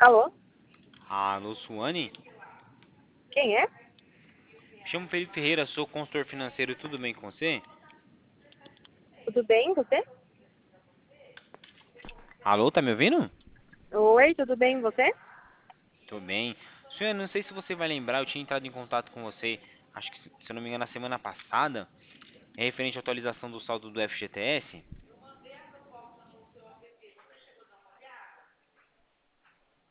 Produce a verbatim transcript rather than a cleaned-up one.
Alô? Alô, Suane? Quem é? Me chamo Felipe Ferreira, sou consultor financeiro, tudo bem com você? Tudo bem, você? Alô, tá me ouvindo? Oi, tudo bem, você? Tô bem. Suane, não sei se você vai lembrar, eu tinha entrado em contato com você, acho que, se eu não me engano, na semana passada, é referente à atualização do saldo do F G T S.